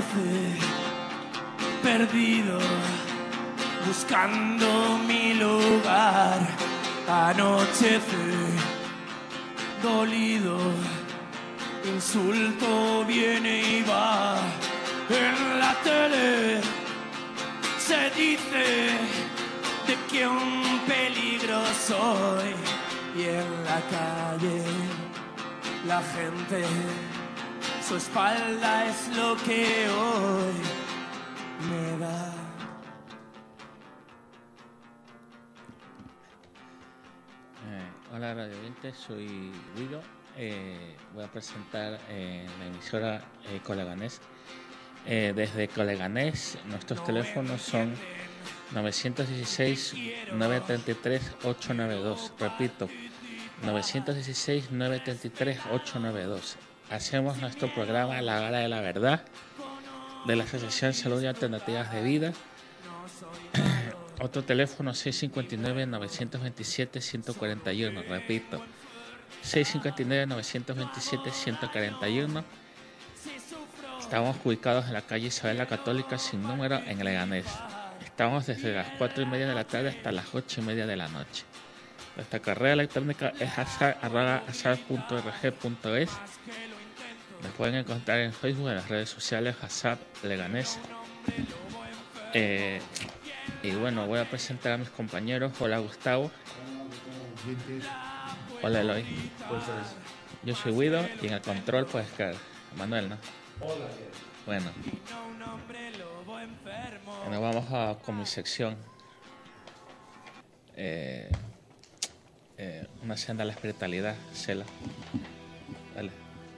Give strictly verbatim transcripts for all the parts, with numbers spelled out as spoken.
perdido, buscando mi lugar. Anochece, dolido, insulto viene y va. En la tele se dice de que un peligro soy, y en la calle la gente, su espalda es lo que hoy me da. Eh, hola radio oyentes, soy Guido. Eh, voy a presentar eh, la emisora eh, Coleganés. Eh, desde Coleganés, nuestros teléfonos son nueve uno seis, nueve tres tres, ocho nueve dos. Repito, nueve uno seis, nueve tres tres, ocho nueve dos. Hacemos nuestro programa La Hora de la Verdad de la Asociación Salud y Alternativas de Vida. Otro teléfono seis cinco nueve, nueve dos siete, uno cuatro uno. Repito, seis cinco nueve, nueve dos siete, uno cuatro uno. Estamos ubicados en la calle Isabel la Católica sin número en Leganés. Estamos desde las cuatro y media de la tarde hasta las ocho y media de la noche. Nuestra correo electrónica es azar punto org punto es. Nos pueden encontrar en Facebook, en las redes sociales Azar Leganés. Eh, y bueno, voy a presentar a mis compañeros. Hola Gustavo. Hola Eloy. Yo soy Guido y en el control pues que Manuel, ¿no? Hola. Bueno. Bueno, vamos a, con mi sección. Eh, eh, una senda a la espiritualidad, Cela. Dale.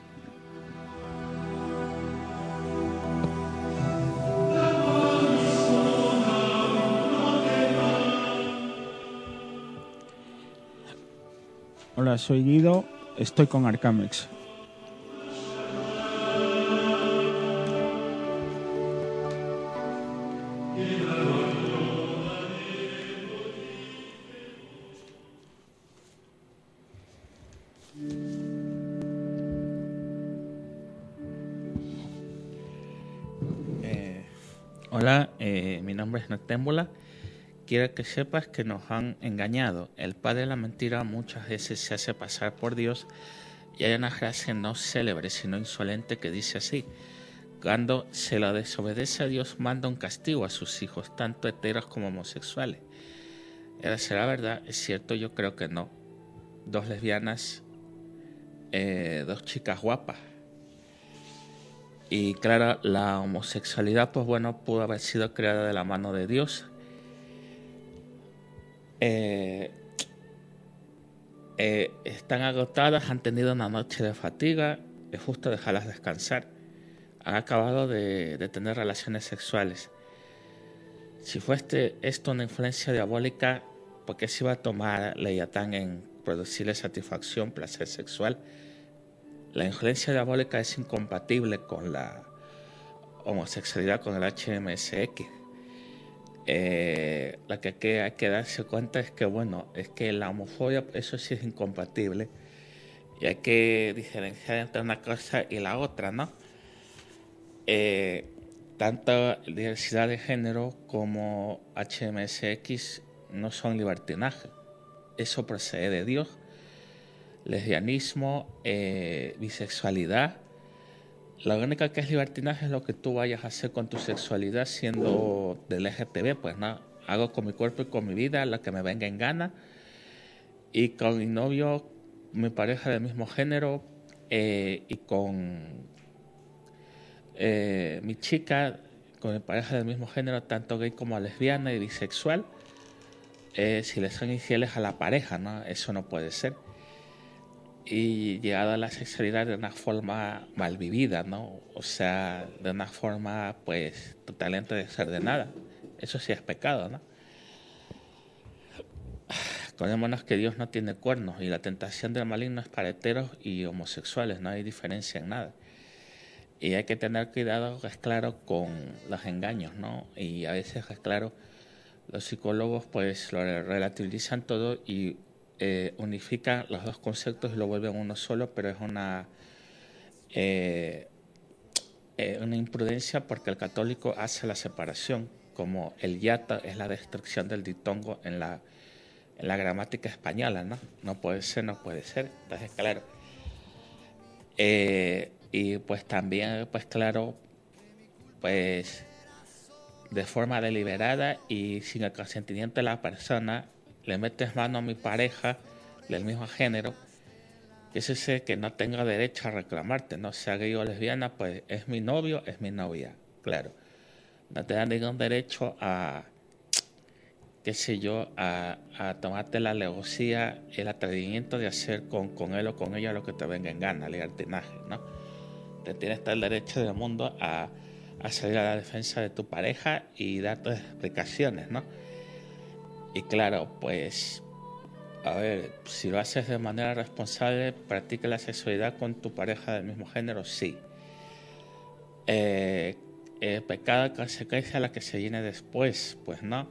Hola, soy Guido, estoy con Arcamex. Eh, hola, eh, mi nombre es Noctémbula. Quiero que sepas que nos han engañado. El padre de la mentira muchas veces se hace pasar por Dios, y hay una frase no célebre sino insolente que dice así: cuando se la desobedece a Dios, manda un castigo a sus hijos, tanto heteros como homosexuales. ¿Será verdad? Es cierto, yo creo que no. Dos lesbianas, eh, dos chicas guapas. Y claro, la homosexualidad, pues bueno, pudo haber sido creada de la mano de Dios. Eh, eh, están agotadas, han tenido una noche de fatiga, es justo dejarlas descansar. Han acabado de, de tener relaciones sexuales. Si fuese esto una influencia diabólica, ¿por qué se iba a tomar Leviatán en producirle satisfacción, placer sexual? La influencia diabólica es incompatible con la homosexualidad, con el H M S X. Eh, lo que hay que darse cuenta es que, bueno, es que la homofobia, eso sí es incompatible. Y hay que diferenciar entre una cosa y la otra, ¿no? Eh, tanto diversidad de género como H M S X no son libertinaje. Eso procede de Dios. Lesbianismo, eh, bisexualidad. La única que es libertinaje es lo que tú vayas a hacer con tu sexualidad siendo del L G T B, pues no. Hago con mi cuerpo y con mi vida lo que me venga en gana. Y con mi novio, mi pareja del mismo género, eh, y con eh, mi chica, con mi pareja del mismo género, tanto gay como lesbiana y bisexual, eh, si les son infieles a la pareja, ¿no? Eso no puede ser. Y llegado a la sexualidad de una forma mal vivida, ¿no? O sea, de una forma, pues, totalmente desordenada. Eso sí es pecado, ¿no? Acordémonos que Dios no tiene cuernos y la tentación del maligno es para heteros y homosexuales, no hay diferencia en nada. Y hay que tener cuidado, es claro, con los engaños, ¿no? Y a veces, es claro, los psicólogos pues lo relativizan todo y eh, unifican los dos conceptos y lo vuelven uno solo, pero es una eh, eh, una imprudencia porque el católico hace la separación, como el yata es la destrucción del diptongo en la, en la gramática española, ¿no? No puede ser, no puede ser. Entonces, claro. Eh, y pues también, pues claro, pues de forma deliberada y sin el consentimiento de la persona, le metes mano a mi pareja del mismo género, que ese sé que no tenga derecho a reclamarte, no sea gay o lesbiana, pues es mi novio, es mi novia, claro. No te da ningún derecho a, qué sé yo, a, a tomarte la alevosía, el atrevimiento de hacer con, con él o con ella lo que te venga en gana, libertinaje, ¿no? Te tienes todo el derecho del mundo a, a salir a la defensa de tu pareja y dar tus explicaciones, ¿no? Y claro, pues, a ver, si lo haces de manera responsable, practica la sexualidad con tu pareja del mismo género, sí. Eh, eh, pecado consecuencia a la que se viene después, pues no.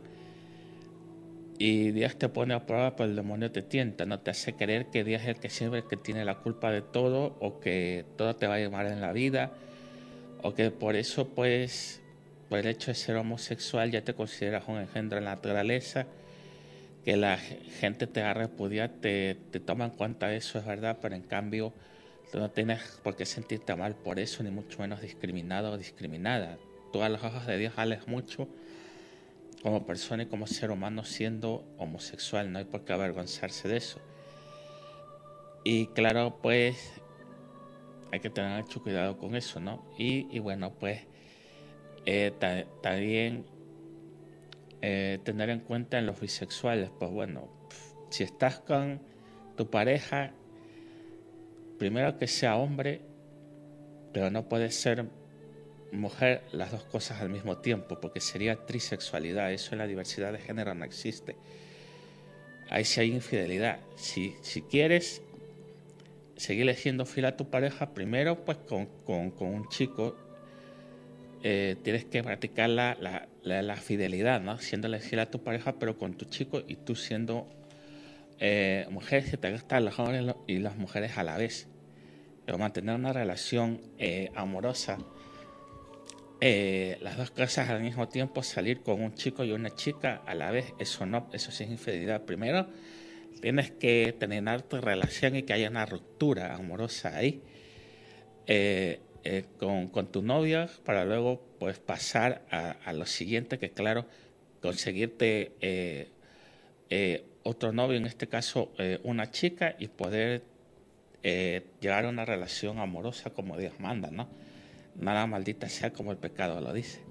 Y Dios te pone a prueba, pero el demonio te tienta, no te hace creer que Dios es el que siempre el que tiene la culpa de todo, o que todo te va a ir mal en la vida, o que por eso, pues, por el hecho de ser homosexual ya te consideras un engendro de la naturaleza, que la gente te va a repudiar, te, te toma en cuenta eso, es verdad, pero en cambio tú no tienes por qué sentirte mal por eso, ni mucho menos discriminado o discriminada. Tú a los ojos de Dios vales mucho como persona y como ser humano siendo homosexual, no hay por qué avergonzarse de eso. Y claro, pues hay que tener mucho cuidado con eso, ¿no? Y, y bueno, pues eh, también eh, tener en cuenta en los bisexuales, pues bueno, si estás con tu pareja, primero que sea hombre, pero no puede ser mujer las dos cosas al mismo tiempo, porque sería trisexualidad, eso en la diversidad de género no existe. Ahí sí hay infidelidad. Si, si quieres seguir siendo fiel a tu pareja, primero pues con, con, con un chico eh, tienes que practicar la, la, la, la fidelidad, ¿no? Siéndole fiel a tu pareja, pero con tu chico y tú siendo eh, mujer, si te gustan los hombres y las mujeres a la vez. Pero mantener una relación eh, amorosa, eh, las dos cosas al mismo tiempo, salir con un chico y una chica a la vez, eso no, eso sí es infidelidad. Primero tienes que terminar tu relación y que haya una ruptura amorosa ahí eh, eh, con, con tu novia, para luego pues pasar a, a lo siguiente, que claro, conseguirte eh, eh, otro novio, en este caso eh, una chica, y poder eh, llegar a una relación amorosa como Dios manda, ¿no? Nada maldita sea como el pecado lo dice.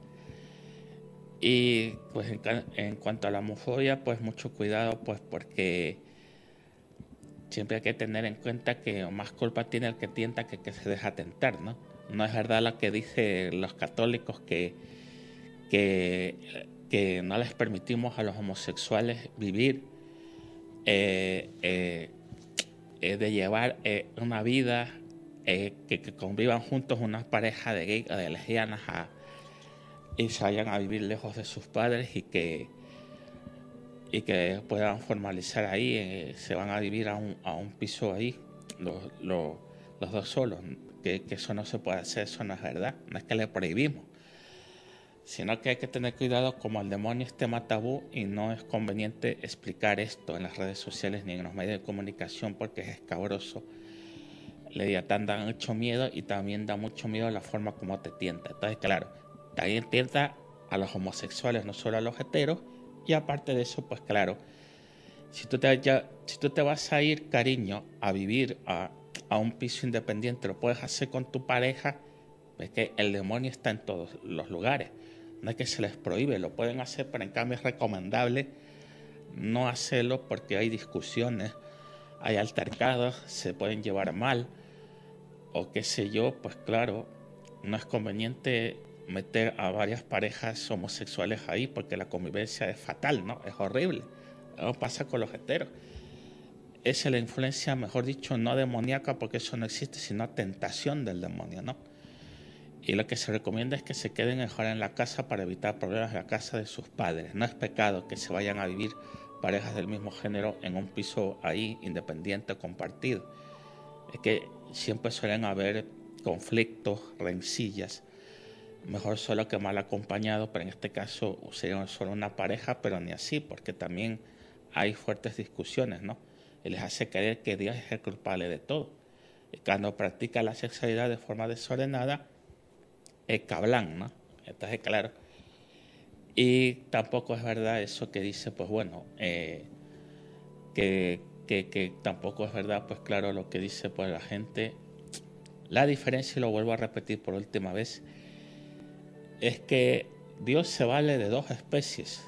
Y pues en, en cuanto a la homofobia, pues mucho cuidado, pues porque siempre hay que tener en cuenta que más culpa tiene el que tienta que el que se deja tentar, ¿no? No es verdad lo que dicen los católicos que, que, que no les permitimos a los homosexuales vivir, eh, eh, eh, de llevar eh, una vida, eh, que, que convivan juntos una pareja de gays o de lesbianas a, y se vayan a vivir lejos de sus padres y que y que puedan formalizar ahí, eh, se van a vivir a un, a un piso ahí, los, los, los dos solos, que, que eso no se puede hacer, eso no es verdad, no es que le prohibimos, sino que hay que tener cuidado como el demonio es tema tabú y no es conveniente explicar esto en las redes sociales ni en los medios de comunicación porque es escabroso. Leviatán da mucho miedo y también da mucho miedo la forma como te tienta. Entonces, claro, también tienta a los homosexuales, no solo a los heteros. Y aparte de eso, pues claro, si tú te, ya, si tú te vas a ir, cariño, a vivir a, a un piso independiente, lo puedes hacer con tu pareja, ves que el demonio está en todos los lugares. No es que se les prohíbe, lo pueden hacer, pero en cambio es recomendable no hacerlo porque hay discusiones, hay altercados, se pueden llevar mal, o qué sé yo, pues claro, no es conveniente meter a varias parejas homosexuales ahí porque la convivencia es fatal, ¿no? Es horrible. ¿No? Pasa con los heteros. Esa es la influencia, mejor dicho, no demoníaca, porque eso no existe, sino tentación del demonio, ¿no? Y lo que se recomienda es que se queden mejor en la casa para evitar problemas en la casa de sus padres. No es pecado que se vayan a vivir parejas del mismo género en un piso ahí, independiente o compartido. Es que siempre suelen haber conflictos, rencillas, mejor solo que mal acompañado, pero en este caso sería solo una pareja, pero ni así, porque también hay fuertes discusiones, ¿no? Y les hace creer que Dios es el culpable de todo. Y cuando practica la sexualidad de forma desordenada, es cablán, ¿no? Entonces, claro. Y tampoco es verdad eso que dice, pues bueno, eh, que, que, que tampoco es verdad, pues claro, lo que dice pues la gente. La diferencia, y lo vuelvo a repetir por última vez, es que Dios se vale de dos especies,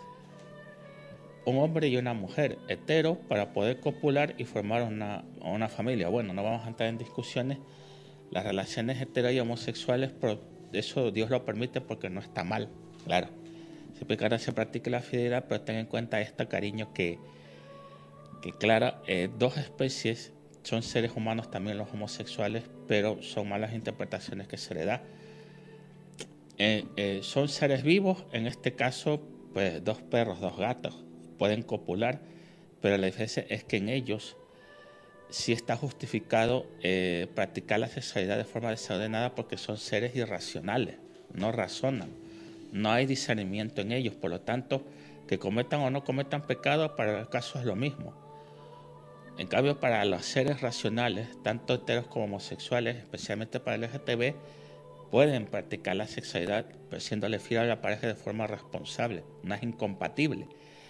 un hombre y una mujer, hetero, para poder copular y formar una, una familia. Bueno, no vamos a entrar en discusiones, las relaciones hetero y homosexuales, pero eso Dios lo permite porque no está mal, claro. Siempre que ahora se practique la fidelidad, pero ten en cuenta este cariño que, que claro, eh, dos especies son seres humanos también los homosexuales, pero son malas interpretaciones que se le da. Eh, eh, son seres vivos, en este caso, pues dos perros, dos gatos, pueden copular, pero la diferencia es que en ellos sí está justificado eh, practicar la sexualidad de forma desordenada porque son seres irracionales, no razonan, no hay discernimiento en ellos, por lo tanto, que cometan o no cometan pecado, para el caso es lo mismo. En cambio, para los seres racionales, tanto heteros como homosexuales, especialmente para el L G T B, pueden practicar la sexualidad, pero siéndole fiel a la pareja de forma responsable, no es incompatible.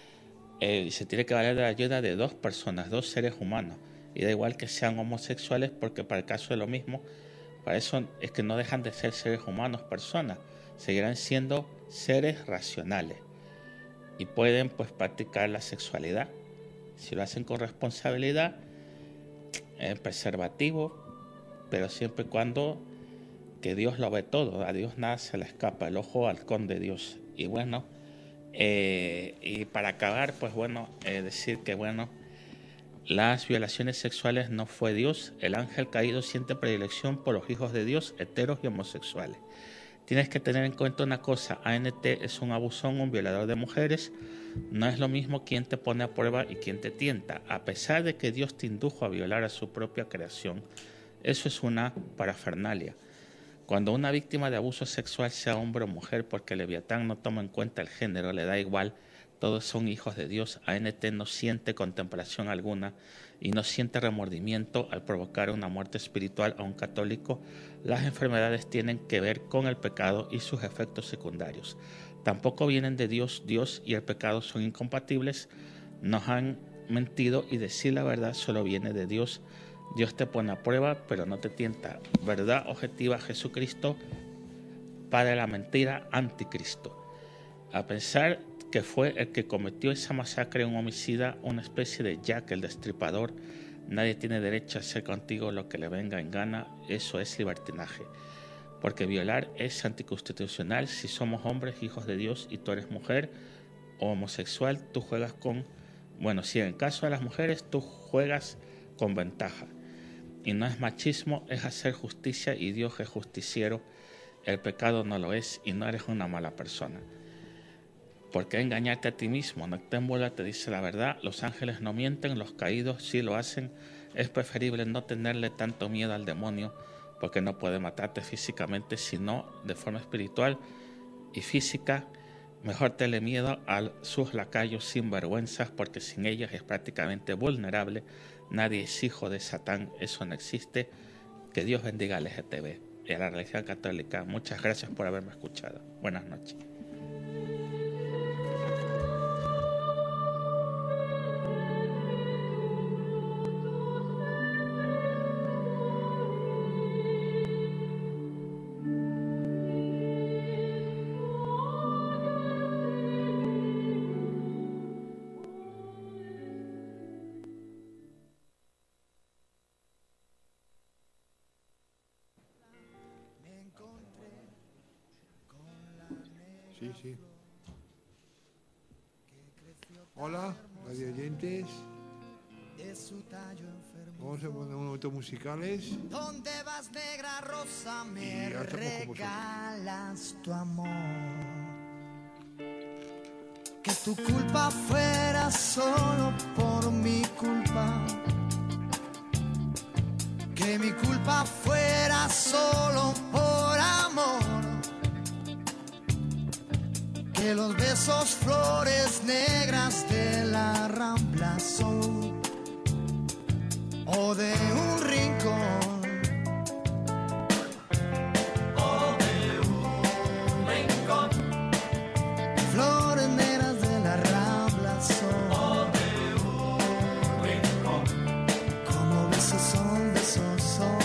Eh, se tiene que valer de la ayuda de dos personas, dos seres humanos, y da igual que sean homosexuales, porque para el caso es lo mismo. Para eso es que no dejan de ser seres humanos, personas, seguirán siendo seres racionales y pueden pues practicar la sexualidad. Si lo hacen con responsabilidad, eh, preservativo, pero siempre y cuando que Dios lo ve todo, a Dios nada se le escapa, el ojo halcón de Dios. Y bueno, eh, y para acabar, pues bueno, eh, decir que bueno, las violaciones sexuales no fue Dios, el ángel caído siente predilección por los hijos de Dios, heteros y homosexuales. Tienes que tener en cuenta una cosa, A N T es un abusón, un violador de mujeres, no es lo mismo quien te pone a prueba y quien te tienta, a pesar de que Dios te indujo a violar a su propia creación. Eso es una parafernalia. Cuando una víctima de abuso sexual, sea hombre o mujer, porque Leviatán no toma en cuenta el género, le da igual, todos son hijos de Dios, A N T no siente contemplación alguna y no siente remordimiento al provocar una muerte espiritual a un católico. Las enfermedades tienen que ver con el pecado y sus efectos secundarios. Tampoco vienen de Dios, Dios y el pecado son incompatibles, nos han mentido y decir la verdad solo viene de Dios. Dios te pone a prueba, pero no te tienta. Verdad objetiva, Jesucristo, para la mentira, anticristo. A pesar que fue el que cometió esa masacre, un homicida, una especie de Jack el Destripador, nadie tiene derecho a hacer contigo lo que le venga en gana, eso es libertinaje. Porque violar es anticonstitucional. Si somos hombres, hijos de Dios, y tú eres mujer o homosexual, tú juegas con... Bueno, si en el caso de las mujeres, tú juegas con ventaja. Y no es machismo, es hacer justicia, y Dios es justiciero. El pecado no lo es y no eres una mala persona. ¿Por qué engañarte a ti mismo? Noctémbula te dice la verdad, los ángeles no mienten, los caídos sí lo hacen. Es preferible no tenerle tanto miedo al demonio, porque no puede matarte físicamente, sino de forma espiritual y física. Mejor tenle miedo a sus lacayos sinvergüenzas, porque sin ellas es prácticamente vulnerable. Nadie es hijo de Satán, eso no existe. Que Dios bendiga al L G T B y a la religión católica. Muchas gracias por haberme escuchado. Buenas noches. Sí, sí. Hola, radio oyentes. Vamos a poner unos momentos musicales. ¿Dónde vas, negra rosa? Me Y ya estamos con regalas tu amor. Que tu culpa fuera solo por mi culpa. Que mi culpa fuera solo por amor. que los besos flores negras de la Rambla son, o de un rincón. Flores negras de la Rambla son, como besos son, besos son.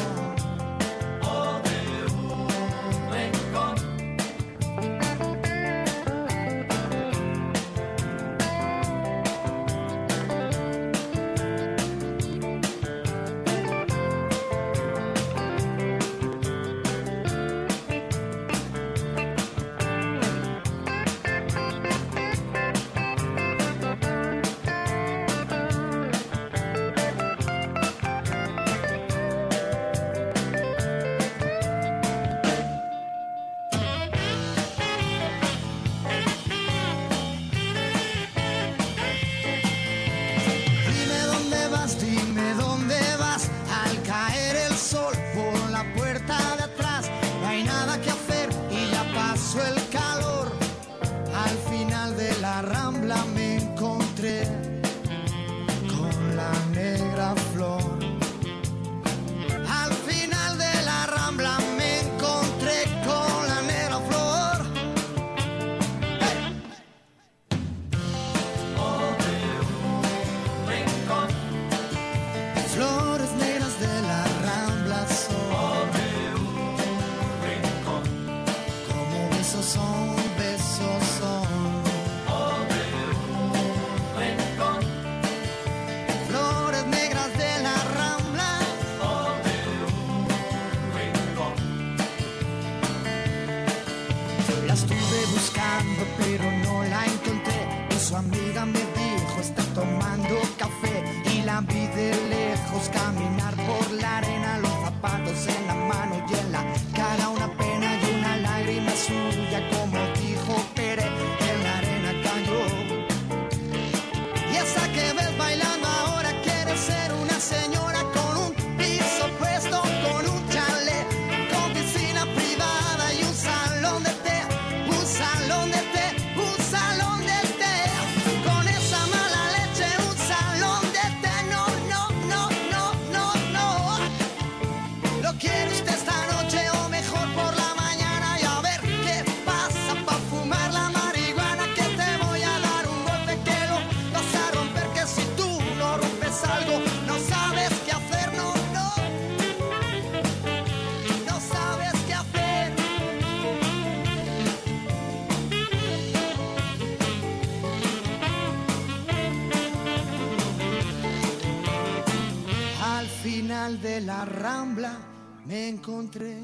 De la Rambla me encontré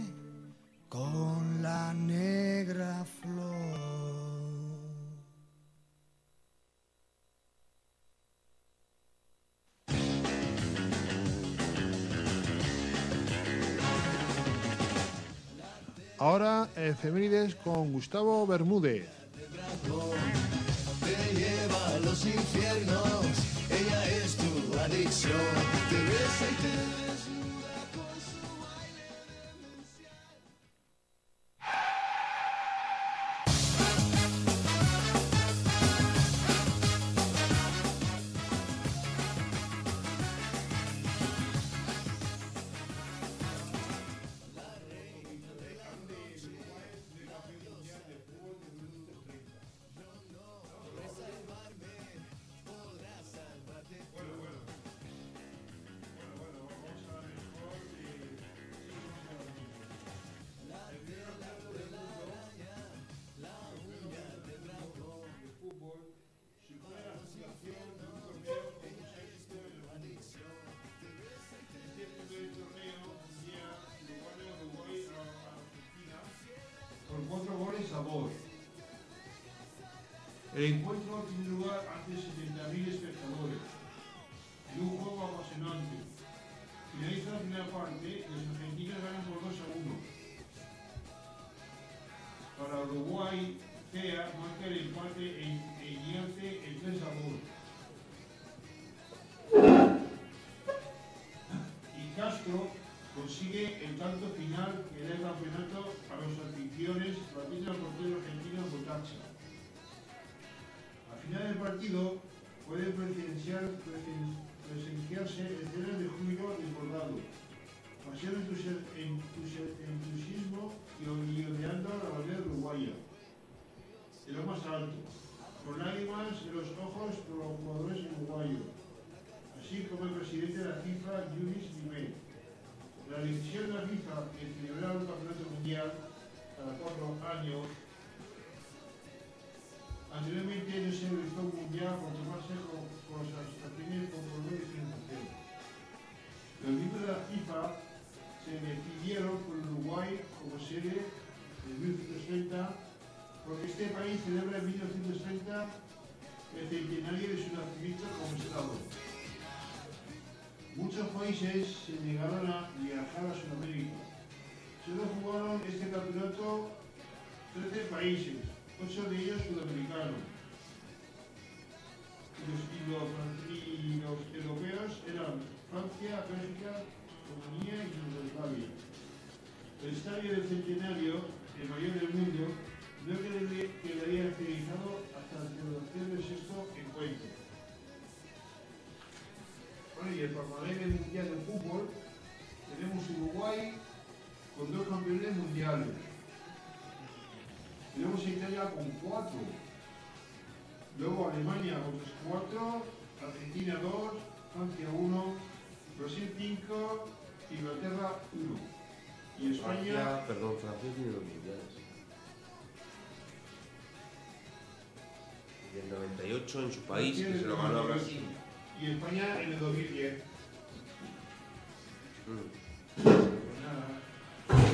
con la negra flor. Ahora efemérides con Gustavo Bermúdez. Te lleva a los infiernos, ella es tu adicción, te besa y te El encuentro tiene lugar ante setenta mil espectadores en un juego apasionante. Finaliza la primera parte, los argentinos ganan por dos a uno. Para Uruguay, Tea marca el empate e invierte el tres a dos. Y Castro consigue el tanto final que da el campeonato a los anfitriones, batiendo al portero argentino Botacha. partido pueden presenciar, presen, presenciarse escenas de júbilo desbordado, pasión, entusiasmo y ondeando a la bandera uruguaya, de lo más alto, con lágrimas en los ojos por los jugadores uruguayos, así como el presidente de la FIFA, Luis Rimet. La decisión de la FIFA de celebrar un campeonato mundial cada cuatro años. Anteriormente no se realizó un mundial por tomarse con, con las asociaciones con problemas de financiación. Los miembros de la FIFA se decidieron por Uruguay como sede en mil novecientos treinta, porque este país celebra en mil novecientos treinta el centenario de su nacimiento como Estado. Muchos países se negaron a viajar a Sudamérica. Solo jugaron este campeonato trece países, ocho de ellos sudamericanos. Y los, y los, y los europeos eran Francia, Bélgica, Rumanía y Yugoslavia. El estadio del Centenario, el mayor del mundo, no quedaría finalizado hasta la celebración del sexto encuentro. Bueno, y el palmarés del Mundial de Fútbol, tenemos Uruguay con dos campeones mundiales. Tenemos Italia con cuatro. Luego Alemania con otros cuatro, Argentina dos, Francia uno, Brasil cinco, Inglaterra uno. Y España... Francia, perdón, Francia tiene dos mundiales. Y el noventa y ocho en su país, que se lo ganó a Brasil. Y España en el dos mil diez. Mm. Pues nada.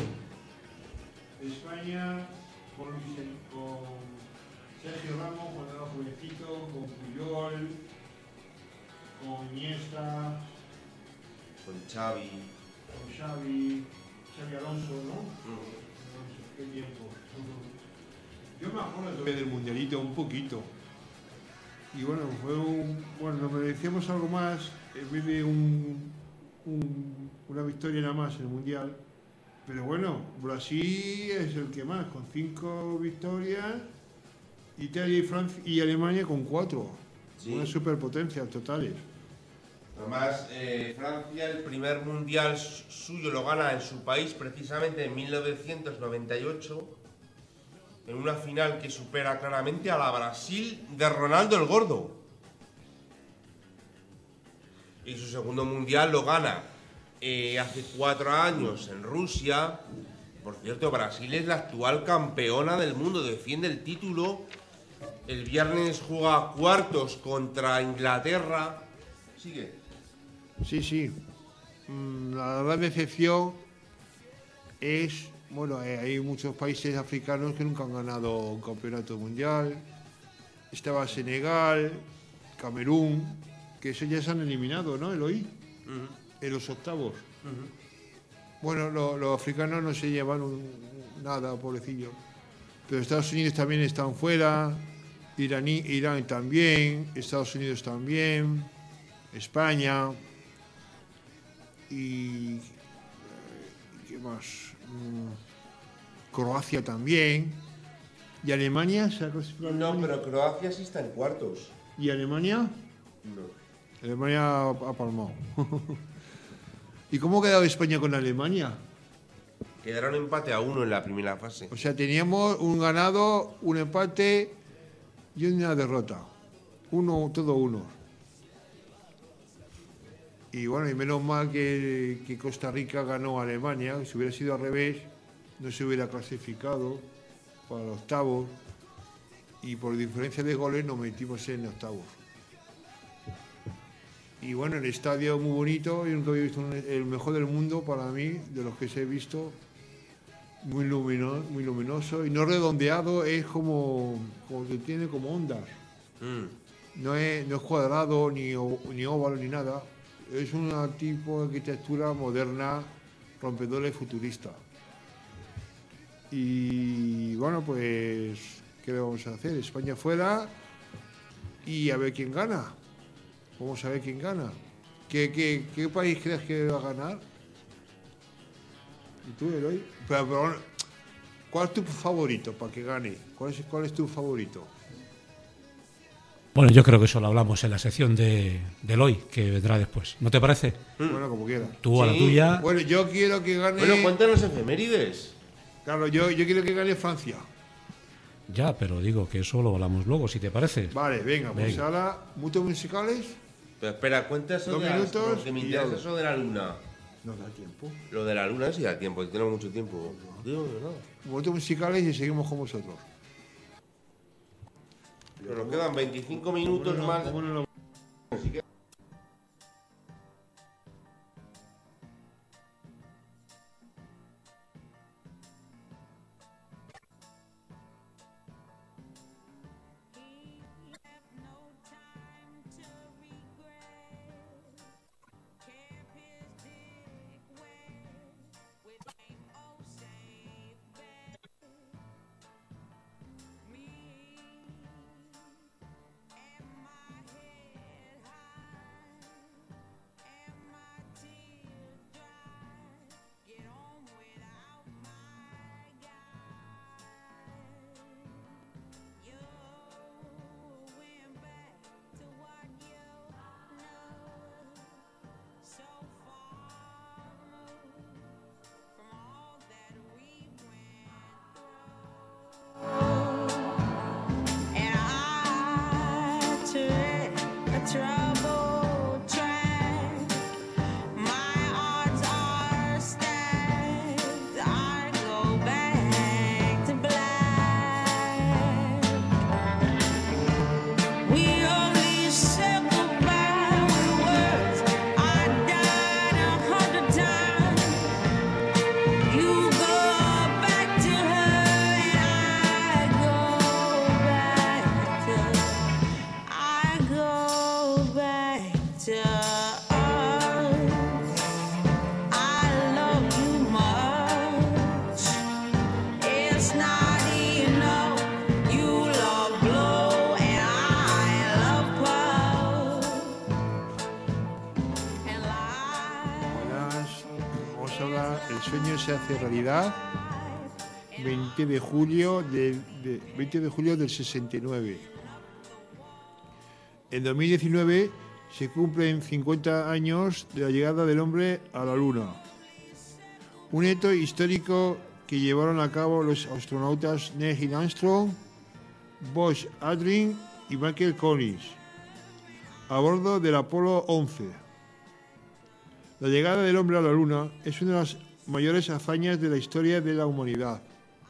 España con, con Sergio Ramos cuando era jovencito, con Puyol, con Iniesta, con Xavi, con Xavi, Xavi Alonso, ¿no? Mm. Qué tiempo. Yo me acuerdo todavía del mundialito un poquito. Y bueno, fue un, bueno, nos merecíamos algo más en vez de un, un, una victoria nada más en el mundial. Pero bueno, Brasil es el que más, con cinco victorias, Italia y Francia y Alemania con cuatro. Sí. Unas superpotencias totales. Además, eh, Francia el primer mundial suyo lo gana en su país precisamente en mil novecientos noventa y ocho, en una final que supera claramente a la Brasil de Ronaldo el Gordo. Y su segundo mundial lo gana eh, hace cuatro años en Rusia. Por cierto, Brasil es la actual campeona del mundo, defiende el título. El viernes juega cuartos contra Inglaterra. Sigue. Sí, sí. La gran decepción es, bueno, eh, hay muchos países africanos que nunca han ganado un campeonato mundial. Estaba Senegal, Camerún, que eso ya se han eliminado, ¿no, Eloy? Uh-huh. En los octavos. Uh-huh. Bueno, lo, los africanos no se llevan un, nada, pobrecillo. Pero Estados Unidos también están fuera, Iraní, Irán también, Estados Unidos también, España y... ¿qué más? Croacia también. ¿Y Alemania? ¿Se ha clasificado no, Alemania? Pero Croacia sí está en cuartos. ¿Y Alemania? No. Alemania ha, ha palmado. ¿Y cómo ha quedado España con Alemania? Quedaron empate a uno en la primera fase. O sea, teníamos un ganado, un empate y una derrota. Uno, todo uno. Y bueno, y menos mal que, que Costa Rica ganó a Alemania. Si hubiera sido al revés, no se hubiera clasificado para los octavos. Y por diferencia de goles nos metimos en octavos. Y bueno, el estadio muy bonito. Yo nunca había visto un, el mejor del mundo para mí, de los que se he visto. Muy luminoso, muy luminoso y no redondeado, es como, como que tiene como ondas. Mm. No, es, no es cuadrado, ni, ni óvalo, ni nada. Es un tipo de arquitectura moderna, rompedora y futurista. Y bueno, pues, ¿qué le vamos a hacer? España fuera y a ver quién gana. Vamos a ver quién gana. ¿Qué, qué, qué país crees que va a ganar? ¿Y tú, Eloy? Pero, pero, ¿cuál es tu favorito para que gane? ¿Cuál es, cuál es tu favorito? Bueno, yo creo que eso lo hablamos en la sección de, del hoy, que vendrá después. ¿No te parece? Bueno, como quiera. Tú a la Sí. tuya. Bueno, yo quiero que gane. Bueno, cuéntanos efemérides. Claro, yo, yo quiero que gane Francia. Ya, pero digo que eso lo hablamos luego, si te parece. Vale, venga, pues Venga. ahora, muchos musicales. Pero espera, cuenta eso Dos de las- minutos porque me y interesa hablo. eso de la luna. Nos da tiempo. Lo de la luna sí da tiempo, tenemos mucho tiempo. Digo, de verdad. Muchos musicales y seguimos con vosotros. Pero nos quedan veinticinco minutos ¿Cómo no- más. cómo no lo- Así que- Buenas. Vamos a hablar. El sueño se hace realidad. veinte de julio del, de, veinte de julio del sesenta y nueve. En dos mil diecinueve se cumplen cincuenta años de la llegada del hombre a la Luna. Un hito histórico que llevaron a cabo los astronautas Neil Armstrong, Buzz Aldrin y Michael Collins a bordo del Apolo once. La llegada del hombre a la Luna es una de las mayores hazañas de la historia de la humanidad.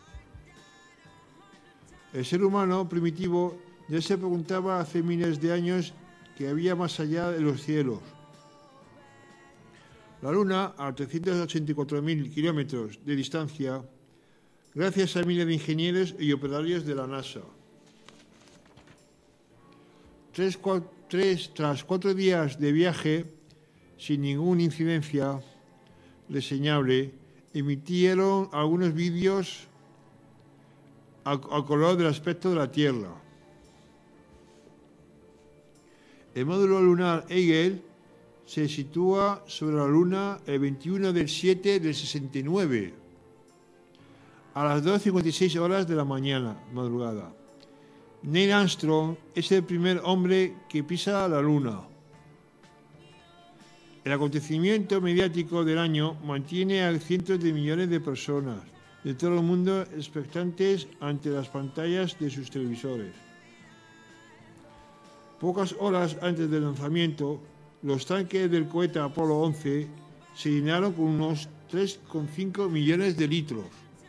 El ser humano primitivo ya se preguntaba hace miles de años qué había más allá de los cielos. La Luna, a trescientos ochenta y cuatro mil kilómetros de distancia, gracias a miles de ingenieros y operarios de la NASA. Tres, cua, tres, tras cuatro días de viaje, sin ninguna incidencia reseñable, emitieron algunos vídeos al, al color del aspecto de la Tierra. El módulo lunar Eagle se sitúa sobre la Luna el veintiuno del siete del sesenta y nueve, a las dos cincuenta y seis horas de la mañana, madrugada. Neil Armstrong es el primer hombre que pisa la Luna. El acontecimiento mediático del año mantiene a cientos de millones de personas de todo el mundo expectantes ante las pantallas de sus televisores. Pocas horas antes del lanzamiento, los tanques del cohete Apolo once se llenaron con unos tres coma cinco millones de litros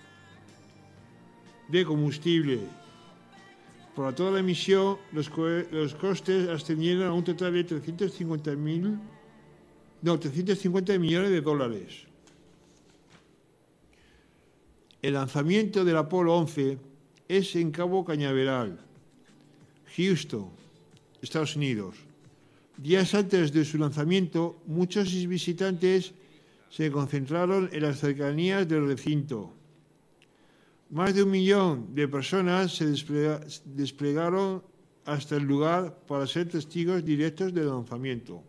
de combustible. Para toda la misión, los, los costes ascendieron a un total de trescientos cincuenta mil, no, trescientos cincuenta millones de dólares. El lanzamiento del Apolo once es en Cabo Cañaveral, Houston, Estados Unidos. Días antes de su lanzamiento, muchos visitantes se concentraron en las cercanías del recinto. Más de un millón de personas se desplegaron hasta el lugar para ser testigos directos del lanzamiento.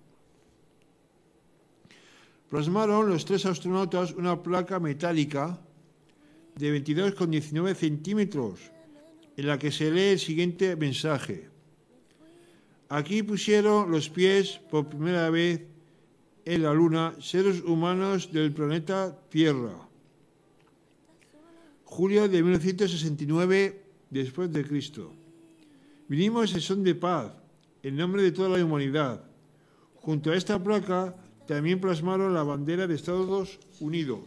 Plasmaron los tres astronautas una placa metálica de veintidós coma diecinueve centímetros, en la que se lee el siguiente mensaje: Aquí pusieron los pies por primera vez en la Luna seres humanos del planeta Tierra. Julio de mil novecientos sesenta y nueve después de Cristo. Vinimos en son de paz, en nombre de toda la humanidad. Junto a esta placa también plasmaron la bandera de Estados Unidos.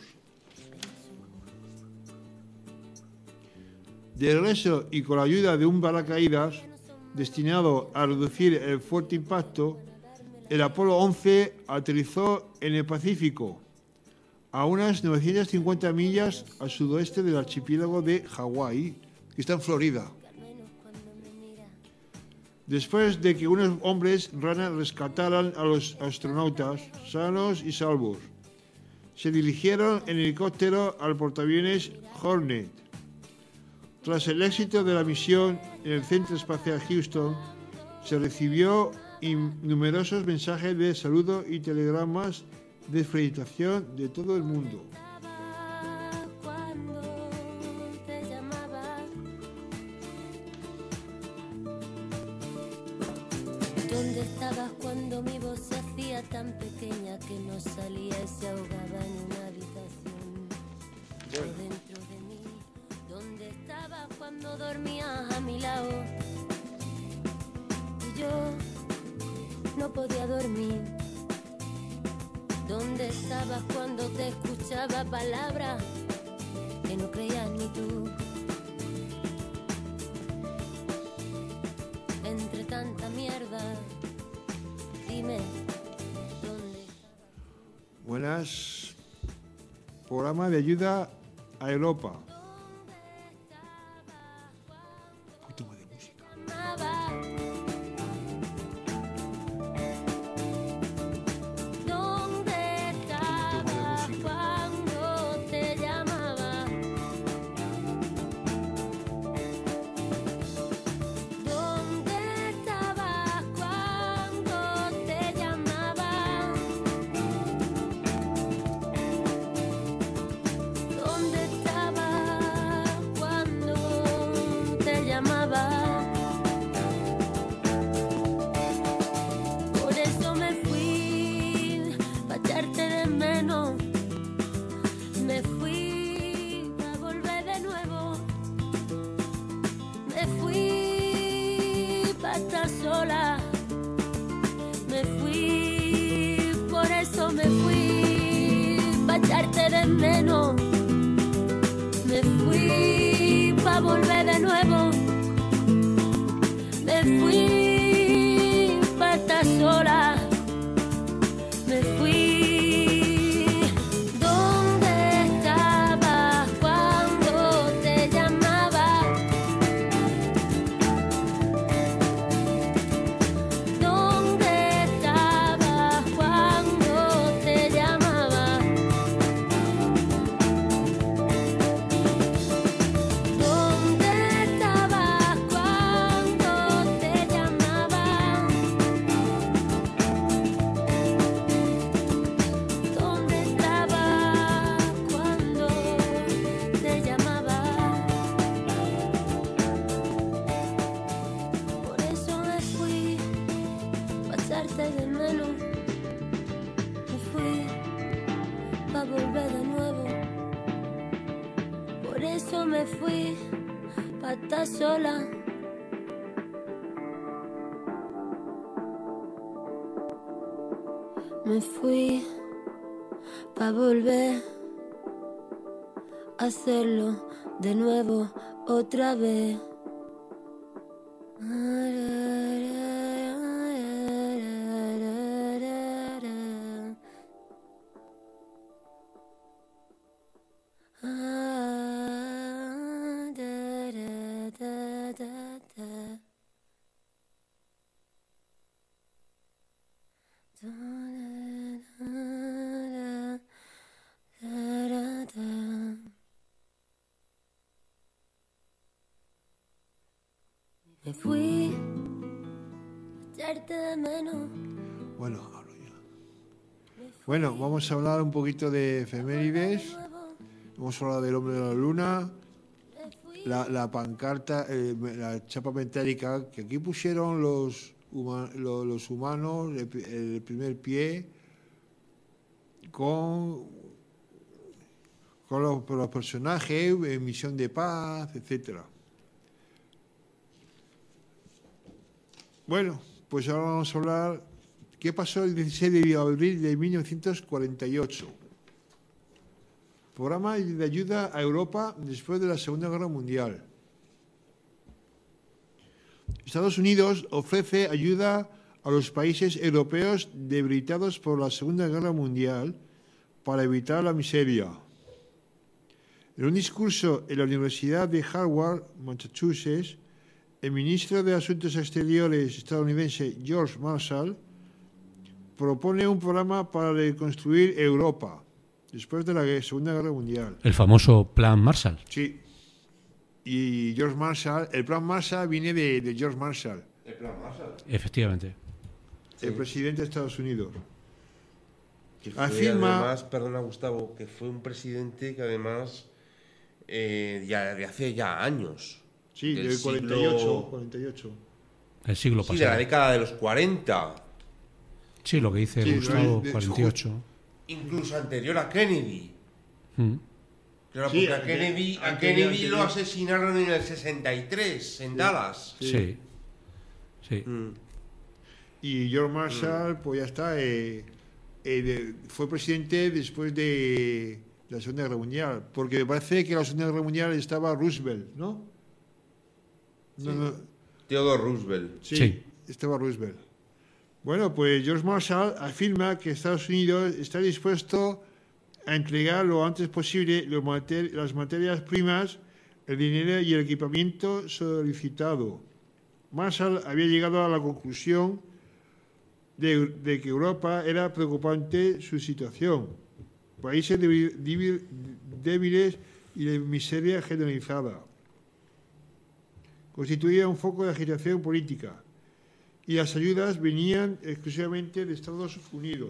De regreso y con la ayuda de un paracaídas destinado a reducir el fuerte impacto, el Apolo once aterrizó en el Pacífico, a unas novecientas cincuenta millas al sudoeste del archipiélago de Hawái, que está en Florida. Después de que unos hombres rana rescataran a los astronautas sanos y salvos, se dirigieron en helicóptero al portaaviones Hornet. Tras el éxito de la misión en el Centro Espacial Houston, se recibió numerosos mensajes de saludo y telegramas de felicitación de todo el mundo. ¿Dónde estabas cuando mi voz se hacía tan pequeña que no salía y se ahogaba en una habitación? Yo dentro de mí, ¿dónde estabas cuando dormías a mi lado? Y yo no podía dormir. ¿Dónde estabas cuando te escuchaba palabras que no creías ni tú? Entre tanta mierda, dime dónde. Buenas. Programa de ayuda a Europa. Un poquito más de música. ¿Dónde estabas cuando te llamaba? ¿Dónde estabas cuando te llamaba? ¿Dónde estabas cuando te llamaba? Por eso me fui, pa' echarte de menos. Me fui, pa' volver de nuevo. Me fui, pa' estar sola. Me fui, por eso me fui, pa' echarte de menos. Me fui, pa' volver de nuevo. Me fui, pa' estar sola. Me fui. ¿Dónde estabas cuando te llamaba? ¿Dónde estabas cuando te llamaba? ¿Dónde estabas cuando te llamaba? ¿Dónde estabas cuando te llamaba? Por eso me fui, pa' echarte de menos. Me fui, pa' volver de nuevo. Por eso me fui, pa' estar sola. Me fui, pa' volver a hacerlo de nuevo otra vez. Me fui, echarte de menos. Bueno, hablo ya. Bueno, vamos a hablar un poquito de efemérides. Hemos hablado del hombre de la luna, la, la pancarta, eh, la chapa metálica, que aquí pusieron los huma- lo- los humanos, el, pi- el primer pie, con, con los, con los personajes, en misión de paz, etcétera. Bueno, pues ahora vamos a hablar qué pasó el dieciséis de abril de mil novecientos cuarenta y ocho. Programa de ayuda a Europa después de la Segunda Guerra Mundial. Estados Unidos ofrece ayuda a los países europeos debilitados por la Segunda Guerra Mundial para evitar la miseria. En un discurso en la Universidad de Harvard, Massachusetts, el ministro de Asuntos Exteriores estadounidense George Marshall propone un programa para reconstruir Europa después de la gue- Segunda Guerra Mundial. El famoso Plan Marshall. Sí. Y George Marshall, el Plan Marshall viene de, de George Marshall, El plan Marshall. Efectivamente. el presidente de Estados Unidos. Que fue, Afirma- además, perdona Gustavo, que fue un presidente que además eh, ya de hace ya años. Sí, del del cuarenta y ocho, siglo- cuarenta y ocho. El siglo Sí, de la pasado. década de los cuarenta. Sí, lo que dice Sí, Gustavo, de- de- cuarenta y ocho. Incluso anterior a Kennedy. Mm. Claro, Sí, porque a ante- Kennedy, a anterior, Kennedy lo anterior. asesinaron en el sesenta y tres, en Dallas. Sí. Sí. Mm. Y George Marshall, pues ya está, eh, eh, de- fue presidente después de la Segunda Guerra Mundial, porque me parece que en la Segunda Guerra Mundial estaba Roosevelt, ¿no? No, Sí. no, Theodore Roosevelt. sí, Sí. estaba Roosevelt. Bueno, pues George Marshall afirma que Estados Unidos está dispuesto a entregar lo antes posible los mater- las materias primas, el dinero y el equipamiento solicitado. Marshall había llegado a la conclusión de, de que Europa era preocupante su situación. Países débil- débil- débiles y de miseria generalizada. Constituía un foco de agitación política y las ayudas venían exclusivamente de Estados Unidos.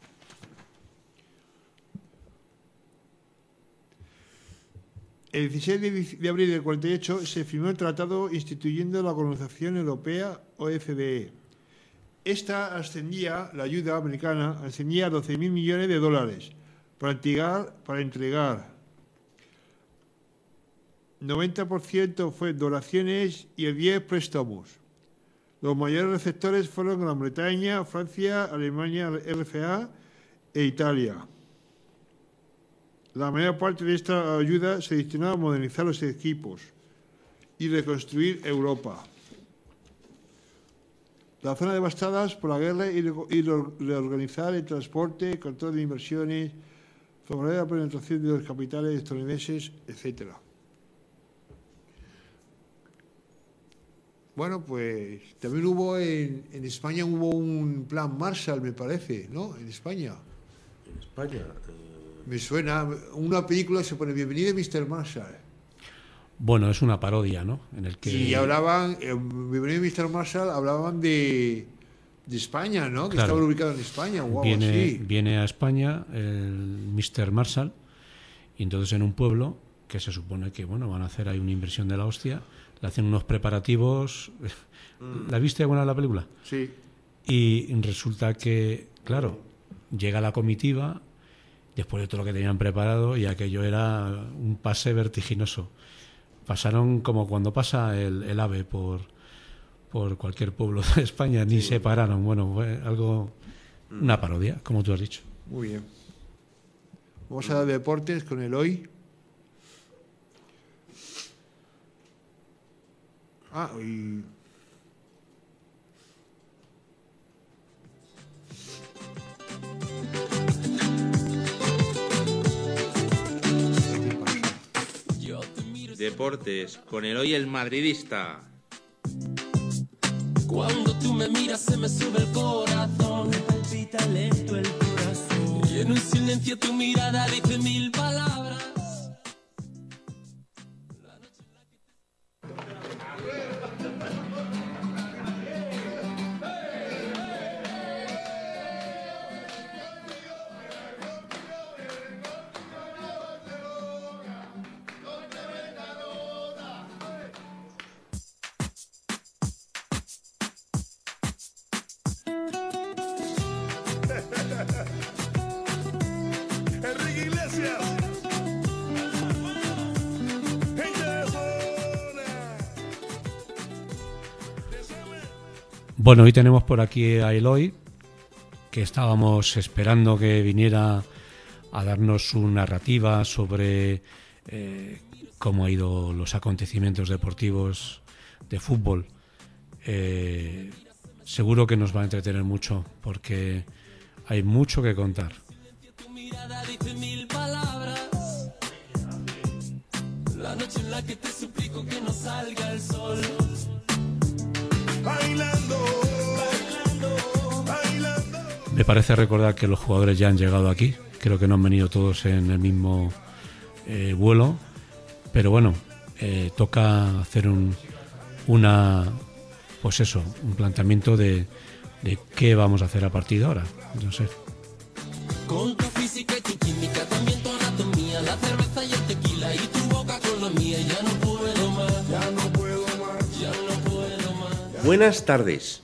El dieciséis de dic- de abril del cuarenta y ocho se firmó el tratado instituyendo la colonización europea O E C D E. Esta ascendía, la ayuda americana, ascendía a doce mil millones de dólares para entregar, para entregar. noventa por ciento fue donaciones y el diez por ciento préstamos. Los mayores receptores fueron Gran Bretaña, Francia, Alemania, R F A e Italia. La mayor parte de esta ayuda se destinó a modernizar los equipos y reconstruir Europa. Las zonas devastadas por la guerra y re- y re- reorganizar el transporte, control de inversiones, favorecer la penetración de los capitales estadounidenses, etcétera. Bueno, pues también hubo en, en España hubo un plan Marshall, me parece, ¿no? En España. En España. eh, Me suena una película que se pone Bienvenido mister Marshall. Bueno, es una parodia, ¿no? En el que Y hablaban, en Bienvenido mister Marshall, hablaban de, de España, ¿no? Que Claro. estaba ubicado en España, o algo viene, así. viene a España el mister Marshall y entonces en un pueblo que se supone que bueno van a hacer ahí una inversión de la hostia, le hacen unos preparativos. ¿La viste alguna de la película? Sí. Y resulta que, claro, llega la comitiva después de todo lo que tenían preparado y aquello era un pase vertiginoso. Pasaron como cuando pasa el, el AVE por, por cualquier pueblo de España, ni se pararon. Bueno, fue algo, una parodia, como tú has dicho. Muy bien. Vamos a dar deportes con el hoy. Ah, y... Deportes, con el hoy el madridista. Cuando tú me miras se me sube el corazón, me palpita lento el corazón. Y en un silencio tu mirada dice mil palabras. Enrique Iglesias. Bueno, hoy tenemos por aquí a Eloy, que estábamos esperando que viniera a darnos su narrativa sobre eh, cómo han ido los acontecimientos deportivos de fútbol. Eh, seguro que nos va a entretener mucho porque hay mucho que contar. Tu mirada dice mil palabras. La noche en la que te suplico que no salga el sol. Bailando, bailando, bailando. Me parece recordar que los jugadores ya han llegado aquí. Creo que no han venido todos en el mismo eh, vuelo. Pero bueno, eh, toca hacer un, una, pues eso, un planteamiento de, de qué vamos a hacer a partir de ahora. No sé. Con tu física y tu química, también tu anatomía, la cerveza y el tequila y tu boca con la mía. Ya no puedo más, ya no puedo más, ya no puedo más. Buenas tardes.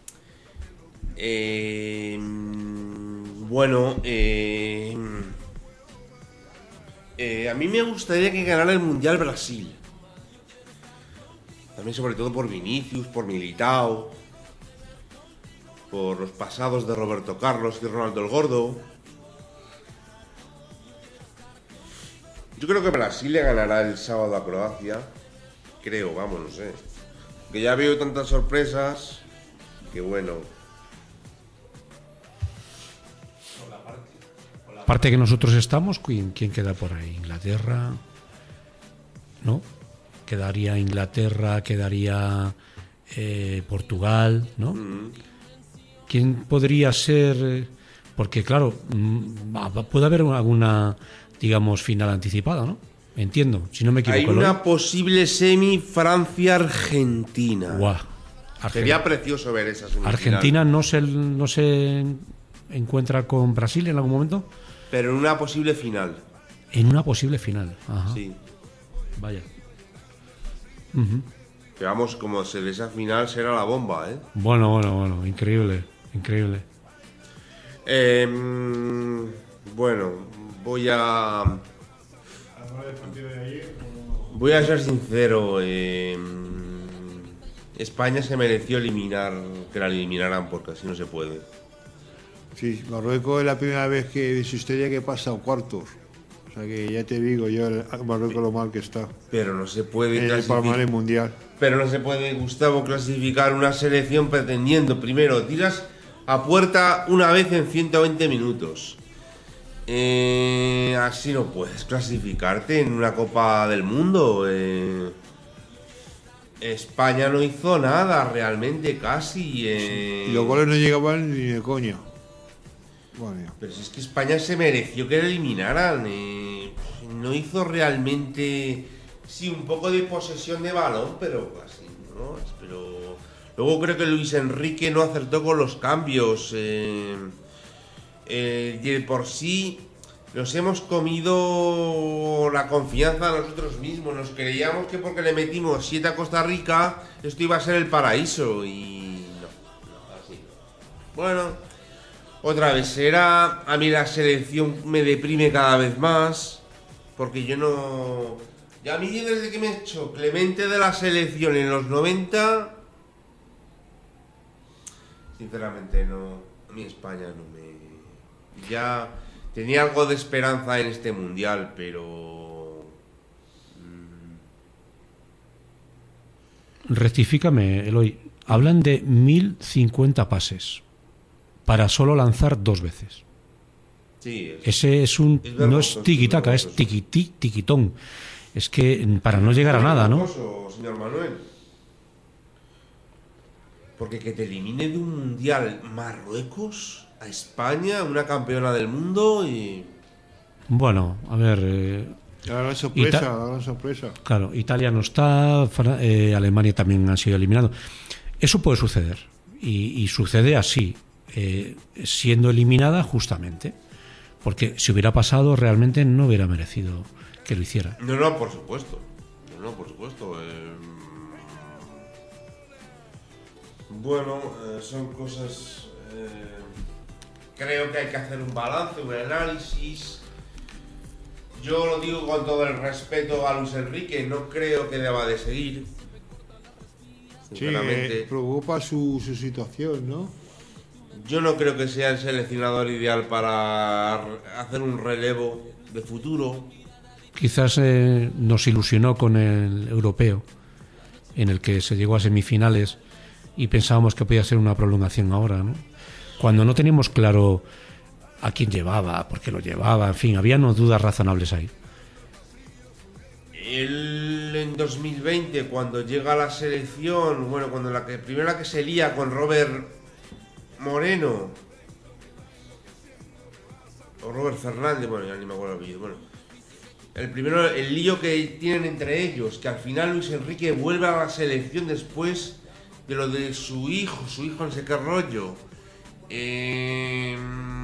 Eh, bueno, eh, eh, a mí me gustaría que ganara el Mundial Brasil. También sobre todo por Vinicius, por Militao, por los pasados de Roberto Carlos y Ronaldo el Gordo. Yo creo que Brasil le ganará el sábado a Croacia. Creo, vamos, no sé. Que ya veo tantas sorpresas que bueno. Aparte que nosotros estamos, ¿quién, quién queda por ahí? Inglaterra, ¿no? Quedaría Inglaterra, quedaría eh, Portugal, ¿no? Mm. ¿Quién podría ser? Porque claro, puede haber alguna, digamos, final anticipada, ¿no? Entiendo, si no me equivoco. Hay una ¿no? posible semi Francia-Argentina. Guau. Argen... Sería precioso ver esa semifinal. ¿Argentina no se, no se encuentra con Brasil en algún momento? Pero en una posible final. En una posible final, ajá. Sí. Vaya. Uh-huh. Que vamos, como se de esa final será la bomba, ¿eh? Bueno, bueno, bueno, increíble, increíble. Eh, bueno, voy a... Voy a ser sincero, eh, España se mereció eliminar, que la eliminaran porque así no se puede. Sí, Marruecos es la primera vez que de su historia que pasa a cuartos. O sea que ya te digo yo, Marruecos lo mal que está. Pero no se puede en el palmarés mundial. Pero no se puede, Gustavo, clasificar una selección pretendiendo primero tiras a puerta una vez en ciento veinte minutos. Eh, así no puedes clasificarte en una Copa del Mundo. Eh, España no hizo nada realmente, casi. Eh. Y los goles no llegaban ni de coña. Bueno, pero si es que España se mereció que la eliminaran. Eh, no hizo realmente. Sí, un poco de posesión de balón, pero casi, ¿no? Pero luego creo que Luis Enrique no acertó con los cambios. Eh, eh, y por sí nos hemos comido la confianza a nosotros mismos. Nos creíamos que porque le metimos siete a Costa Rica, esto iba a ser el paraíso. Y no, no, así. Bueno, otra vez será. A mí la selección me deprime cada vez más. Porque yo no... Ya a mí desde que me he hecho Clemente de la selección en los noventa... Sinceramente no... A mí España no me... Ya tenía algo de esperanza en este mundial, pero... Rectifícame, Eloy. Hablan de mil cincuenta pases para solo lanzar dos veces. Sí, es, ese es un... Es no es tiquitaca, es tiquití, tiquitón. Es que para no llegar a nada, ¿no? Señor Manuel. Porque que te elimine de un mundial Marruecos a España, una campeona del mundo y... Bueno, a ver... Eh, la gran sorpresa, Ita- la gran sorpresa. Claro, Italia no está, eh, Alemania también ha sido eliminado. Eso puede suceder. Y, y sucede así, eh, siendo eliminada justamente. Porque si hubiera pasado, realmente no hubiera merecido que lo hiciera. No, no, por supuesto. No, no, por supuesto. Eh... Bueno, eh, son cosas... Eh... creo que hay que hacer un balance, un análisis. Yo lo digo con todo el respeto a Luis Enrique, no creo que deba de seguir. Sí, eh, preocupa su, su situación, ¿no? Yo no creo que sea el seleccionador ideal para hacer un relevo de futuro. Quizás eh, nos ilusionó con el europeo, en el que se llegó a semifinales y pensábamos que podía ser una prolongación ahora, ¿no? Cuando no teníamos claro a quién llevaba, por qué lo llevaba, en fin, había no dudas razonables ahí. Él en dos mil veinte, cuando llega a la selección, bueno, cuando la que primera que se lía con Robert Moreno o Robert Fernández, bueno, ya ni me acuerdo el apellido, bueno, el primero, el lío que tienen entre ellos, que al final Luis Enrique vuelve a la selección después de lo de su hijo, su hijo no sé qué rollo, eh,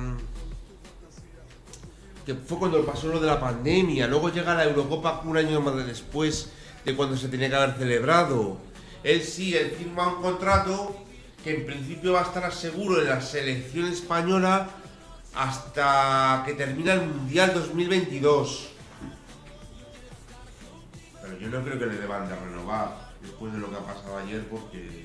que fue cuando pasó lo de la pandemia. Luego llega la Eurocopa un año más después de cuando se tenía que haber celebrado. Él sí, él firma un contrato que en principio va a estar seguro en la selección española hasta que termina el Mundial dos mil veintidós. Pero yo no creo que le deban de renovar después de lo que ha pasado ayer, porque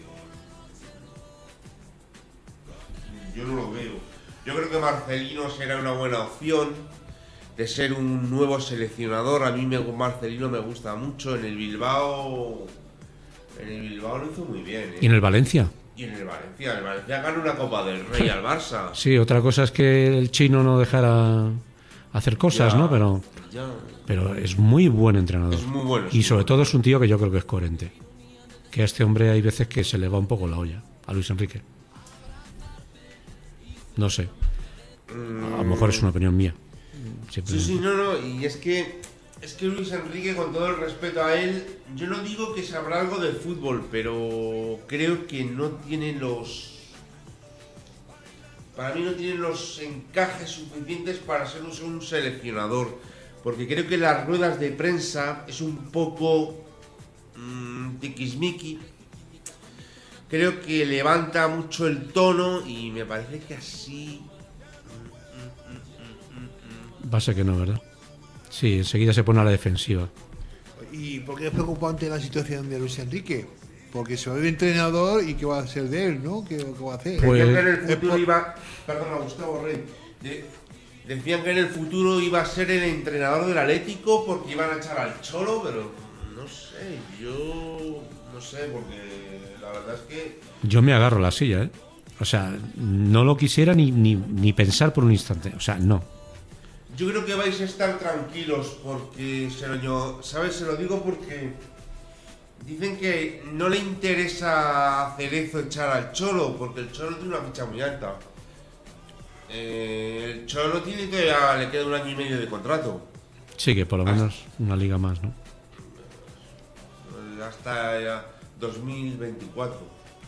yo no lo veo. Yo creo que Marcelino será una buena opción de ser un nuevo seleccionador. A mí me, Marcelino me gusta mucho. En el Bilbao en el Bilbao lo hizo muy bien, ¿eh? ¿Y en el Valencia? Y en el Valencia, el Valencia ganó una Copa del Rey al Barça. Sí, otra cosa es que el chino no dejara hacer cosas, Ya, ¿no? Pero, ya. pero es muy buen entrenador. Es muy bueno, es y muy sobre bueno. todo es un tío que yo creo que es coherente. Que a este hombre hay veces que se le va un poco la olla, a Luis Enrique. No sé. A lo mejor es una opinión mía. Siempre- Sí, sí, no, no, y es que es que Luis Enrique, con todo el respeto a él, yo no digo que sabrá algo del fútbol, pero creo que no tiene los... Para mí no tiene los encajes suficientes para ser un, un seleccionador, porque creo que las ruedas de prensa es un poco mmm, tiquismiqui. Creo que levanta mucho el tono y me parece que así... Va a ser que no, ¿verdad? Sí, enseguida se pone a la defensiva. ¿Y por qué es preocupante la situación de Luis Enrique? Porque se va de entrenador y qué va a ser de él, ¿no? ¿Qué, qué va a hacer? Pues- Decían que en el Es futuro por- iba... Perdona, Gustavo Rey. De- Decían que en el futuro iba a ser el entrenador del Atlético porque iban a echar al Cholo, pero no sé, yo no sé, porque la verdad es que... Yo me agarro a la silla, ¿eh? O sea, no lo quisiera ni, ni, ni pensar por un instante. O sea, no. Yo creo que vais a estar tranquilos porque, se lo, ¿sabes? Se lo digo porque dicen que no le interesa a Cerezo echar al Cholo porque el Cholo tiene una ficha muy alta. Eh, el Cholo tiene todavía, le queda un año y medio de contrato. Sí, que por lo menos una liga más, ¿no? Hasta ya dos mil veinticuatro.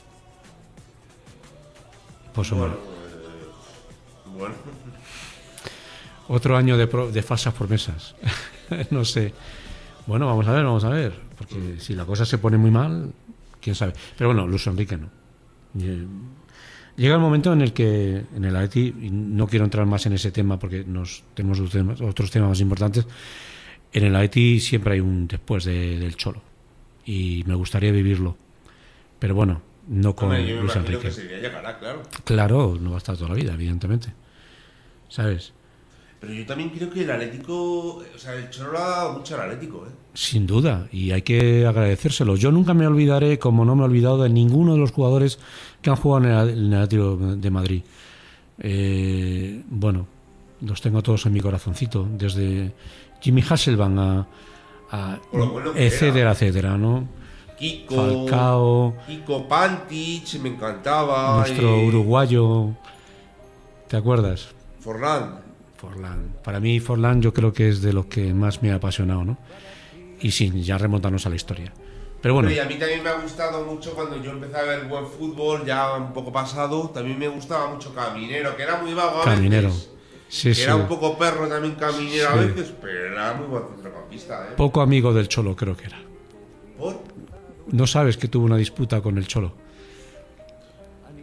Pues Bueno, hombre. eh, bueno. Otro año de, pro- de falsas promesas. No sé. Bueno, vamos a ver, vamos a ver. Porque si la cosa se pone muy mal, quién sabe. Pero bueno, Luis Enrique no. Y- Llega el momento en el que en el Atleti, y no quiero entrar más en ese tema porque nos tenemos otros temas, otros temas más importantes, en el Atleti siempre hay un después de- del Cholo. Y me gustaría vivirlo. Pero bueno, no con Hombre, yo me Luis imagino Enrique. que sería llegará, claro. Claro, no va a estar toda la vida, evidentemente. ¿Sabes? Pero yo también creo que el Atlético, o sea, el Cholo le ha dado mucho al Atlético, ¿eh? Sin duda, y hay que agradecérselo. Yo nunca me olvidaré, como no me he olvidado de ninguno de los jugadores que han jugado en el, en el Atlético de Madrid. Eh, bueno, los tengo todos en mi corazoncito, desde Jimmy Hasselbank a, a Por lo bueno que etcétera, era. etcétera, ¿no? Kiko, Falcao, Kiko Pantic, me encantaba. nuestro y uruguayo, ¿te acuerdas? Forlán. Forlán. Para mí Forlán yo creo que es de los que más me ha apasionado, ¿no? Y sin ya remontarnos a la historia. Pero bueno, Hombre, y a mí también me ha gustado mucho cuando yo empecé a ver buen fútbol, ya un poco pasado, también me gustaba mucho Caminero, que era muy vago a Caminero. veces. Sí, que sí. era un poco perro también Caminero a Sí. veces, pero era muy buen centrocampista, ¿eh? Poco amigo del Cholo creo que era. ¿Por? No sabes que tuvo una disputa con el Cholo.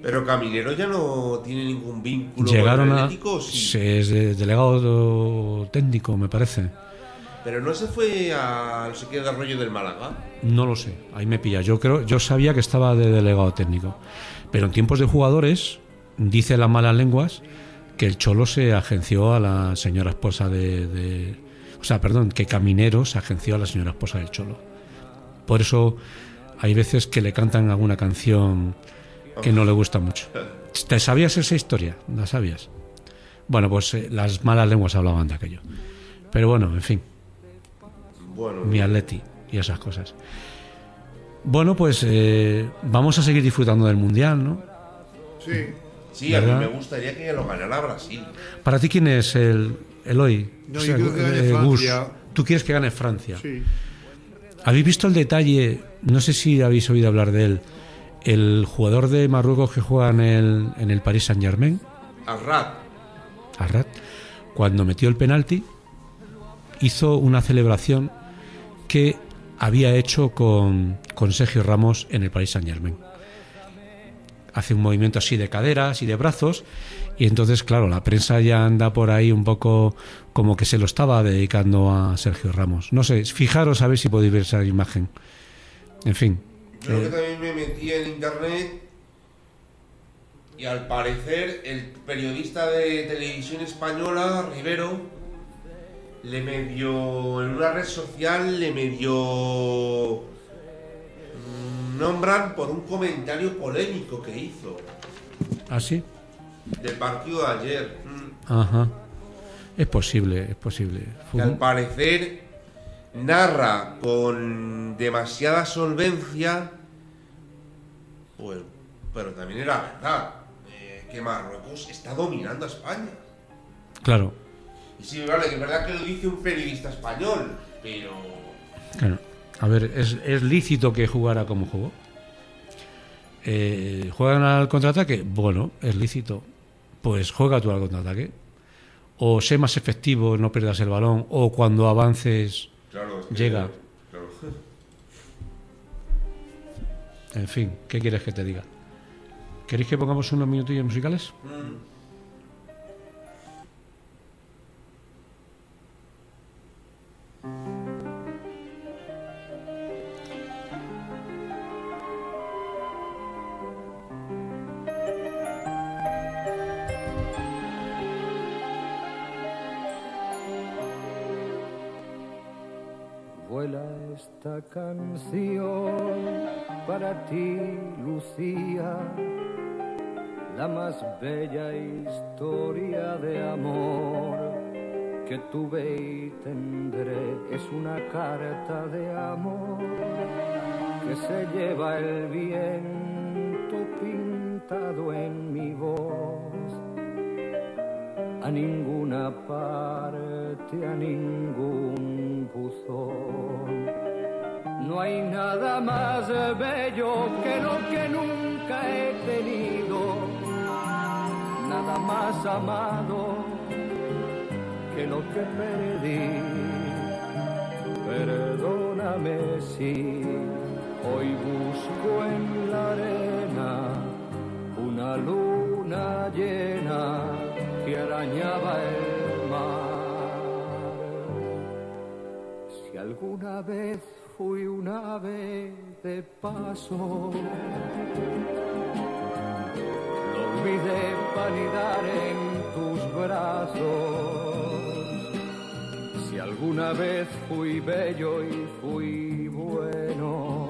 Pero Caminero ya no tiene ningún vínculo Llegaron con el a... Atlético, sí. Sí, es de- delegado técnico, me parece. Pero no se fue a no sé qué desarrollo del Málaga. No lo sé, ahí me pilla. Yo creo, yo sabía que estaba de delegado técnico. Pero en tiempos de jugadores, dice las malas lenguas que el Cholo se agenció a la señora esposa de... de- o sea, perdón, que Caminero se agenció a la señora esposa del Cholo. Por eso hay veces que le cantan alguna canción que no le gusta mucho. ¿Te sabías esa historia? ¿La sabías? Bueno, pues eh, las malas lenguas hablaban de aquello. Pero bueno, en fin. Bueno, Mi Atleti y esas cosas. Bueno, pues eh, vamos a seguir disfrutando del Mundial, ¿no? Sí. Sí, a mí ¿Verdad? me gustaría que lo ganara Brasil. ¿Para ti quién es el, el hoy? No, yo creo que gane Gus. Francia. ¿Tú quieres que gane Francia? Sí. ¿Habéis visto el detalle? No sé si habéis oído hablar de él. El jugador de Marruecos que juega en el, en el Paris Saint-Germain, Arrat. Arrat, cuando metió el penalti, hizo una celebración que había hecho con, con Sergio Ramos en el Paris Saint-Germain. Hace un movimiento así de caderas y de brazos, y entonces, claro, la prensa ya anda por ahí un poco como que se lo estaba dedicando a Sergio Ramos. No sé, fijaros a ver si podéis ver esa imagen. En fin. Yo eh, que también me metí en internet y al parecer el periodista de televisión española, Rivero, le medio, en una red social, le medio mm, nombran por un comentario polémico que hizo ¿Ah, sí? del partido de ayer. Mm. Ajá. Es posible, es posible. Que al parecer narra con demasiada solvencia, pues, pero también era verdad, eh, que Marruecos está dominando a España. Claro, Y sí, vale, que es verdad que lo dice un periodista español, pero... claro. A ver, ¿es, es lícito que jugara como jugó? Eh, ¿Juegan al contraataque? Bueno, es lícito. Pues juega tú al contraataque. O sé más efectivo, no pierdas el balón. O cuando avances, Claro, es que- llega. claro. En fin, ¿qué quieres que te diga? ¿Queréis que pongamos unos minutillos musicales? Mm. Vuela esta canción para ti, Lucía, la más bella historia de amor que tuve y tendré. Es una carta de amor que se lleva el viento pintado en mi voz. A ninguna parte, a ningún buzón. No hay nada más bello que lo que nunca he tenido, nada más amado que lo que perdí. Perdóname si hoy busco en la arena una luna llena que arañaba el mar. Si alguna vez fui un ave de paso, lo olvidé para anidar en tus brazos. Si alguna vez fui bello y fui bueno,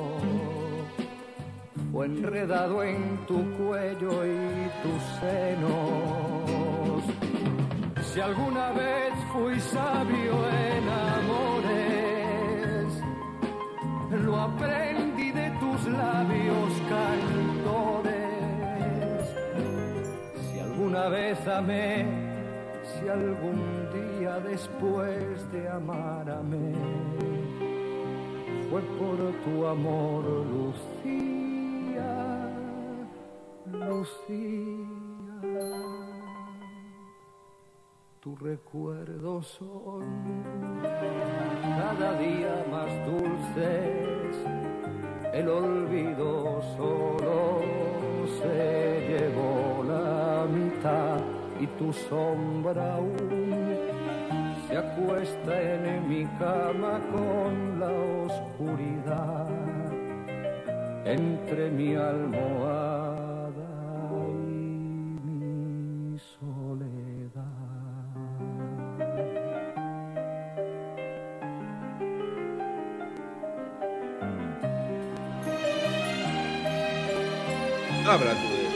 fue enredado en tu cuello y tus senos. Si alguna vez fui sabio en amores, lo aprendí de tus labios cantores. Si alguna vez amé, si algún día después de amar amé, fue por tu amor, Lucía, Lucía. Tus recuerdos son cada día más dulces, el olvido solo se lleva y tu sombra aún se acuesta en mi cama con la oscuridad entre mi almohada y mi soledad. Habla tú de eso.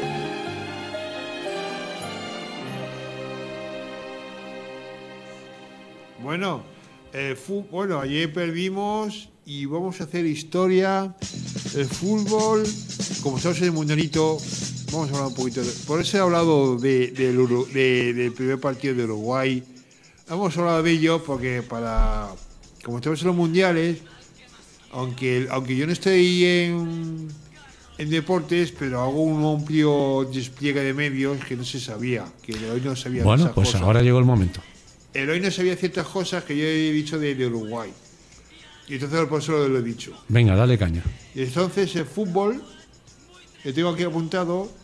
Bueno, el fu- bueno, ayer perdimos y vamos a hacer historia. El fútbol, como estamos en el mundialito, vamos a hablar un poquito. De, por eso he hablado de, del Uru- de- del primer partido de Uruguay. Hemos hablado de ello porque para, como estamos en los mundiales, aunque, aunque yo no estoy en, en deportes, pero hago un amplio despliegue de medios que no se sabía, que hoy no sabía. Bueno, esas pues cosas. ahora llegó el momento. El hoy no sabía ciertas cosas que yo he dicho de, de Uruguay. Y entonces por eso lo he dicho. Venga, dale caña. Y entonces el fútbol, que tengo aquí apuntado,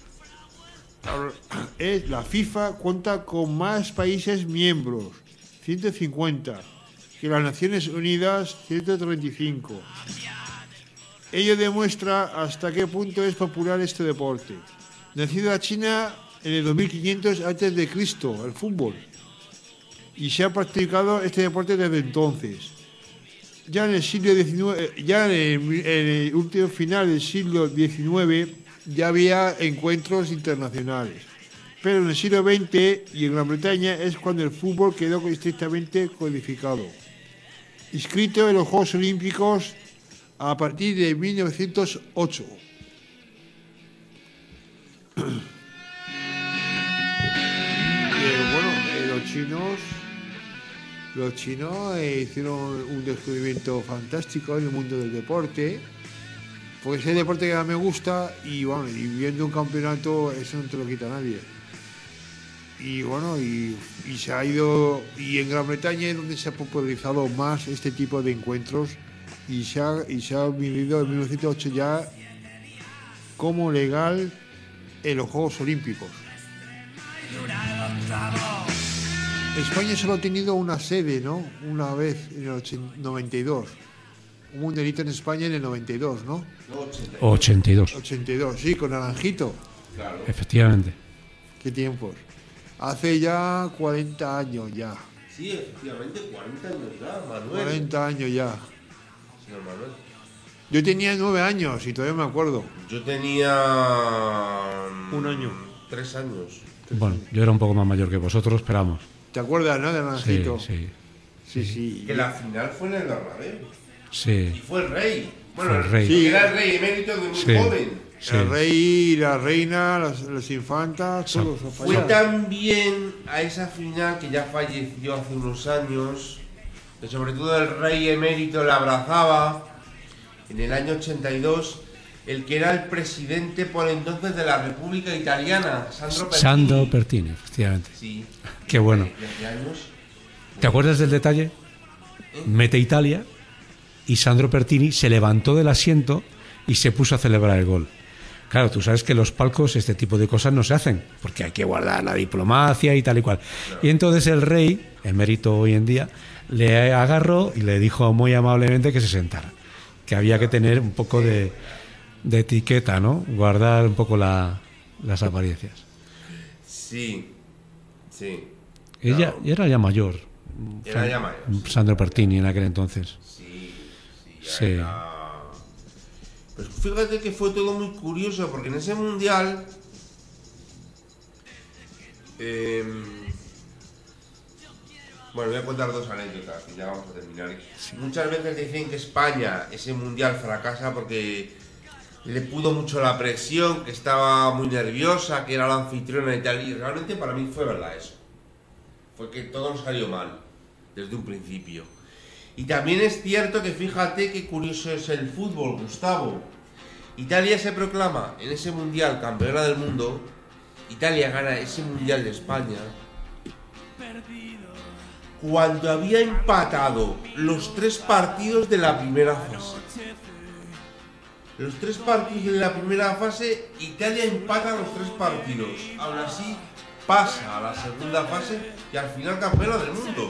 es la FIFA cuenta con más países miembros, ciento cincuenta, que las Naciones Unidas, ciento treinta y cinco. Ello demuestra hasta qué punto es popular este deporte. Nacido en China en el dos mil quinientos antes de Cristo, el fútbol. Y se ha practicado este deporte desde entonces. Ya en el siglo diecinueve, ya en el, en el último final del siglo diecinueve, ya había encuentros internacionales. Pero en el siglo veinte y en Gran Bretaña es cuando el fútbol quedó estrictamente codificado. Inscrito en los Juegos Olímpicos a partir de mil novecientos ocho. Eh, bueno, eh, los chinos, los chinos eh, hicieron un descubrimiento fantástico en el mundo del deporte, porque es el deporte que más me gusta y bueno, y viendo un campeonato eso no te lo quita nadie. Y bueno, y, y se ha ido, y en Gran Bretaña es donde se ha popularizado más este tipo de encuentros y se ha, y se ha vivido en mil novecientos ocho ya como legal en los Juegos Olímpicos. España solo ha tenido una sede, ¿no? Una vez, en el noventa y dos. Un mundialito en España en el noventa y dos, ¿no? ochenta y dos. ochenta y dos, sí, con Naranjito. Claro. Efectivamente. ¿Qué tiempos? Hace ya cuarenta años ya. Sí, efectivamente, cuarenta años ya, Manuel. cuarenta años ya. Señor Manuel. Yo tenía nueve años y todavía me acuerdo. Yo tenía... Un año. Tres años. Bueno, yo era un poco más mayor que vosotros, pero vamos. ¿Te acuerdas, no, de Sí, Naranjito? sí. Sí, sí. Que la final fue en el Bernabéu. Y Sí. fue el rey. Bueno, Fue el rey. Sí. era el rey emérito de muy Sí. joven. Sí. El rey, la reina, las, las infantas, Sí. todos. Fue también a esa final que ya falleció hace unos años, que sobre todo el rey emérito la abrazaba en el año ochenta y dos, el que era el presidente por entonces de la República Italiana, Sandro Pertini. Sandro Pertini, efectivamente. Sí. Qué bueno. veinte años. ¿Te acuerdas del detalle? Mete Italia y Sandro Pertini se levantó del asiento y se puso a celebrar el gol. Claro, tú sabes que en los palcos este tipo de cosas no se hacen, porque hay que guardar la diplomacia y tal y cual. Y entonces el rey, emérito hoy en día, le agarró y le dijo muy amablemente que se sentara, que había que tener un poco de, de etiqueta, ¿no? Guardar un poco la, las apariencias. Sí, sí. Ella Claro. era ya mayor. Era ya mayor, sí. Sandro Pertini en aquel entonces. Sí, sí, ya Sí. era- Pues fíjate que fue todo muy curioso, porque en ese mundial... eh, bueno, voy a contar dos anécdotas, y ya vamos a terminar. Muchas veces dicen que España, ese mundial fracasa porque le pudo mucho la presión, que estaba muy nerviosa, que era la anfitriona y tal, y realmente para mí fue verdad eso. Fue que todo nos salió mal, desde un principio. Y también es cierto que fíjate qué curioso es el fútbol, Gustavo. Italia se proclama en ese mundial campeona del mundo. Italia gana ese mundial de España cuando había empatado los tres partidos de la primera fase. Los tres partidos de la primera fase, Italia empata los tres partidos. Aún así, pasa a la segunda fase y al final campeona del mundo.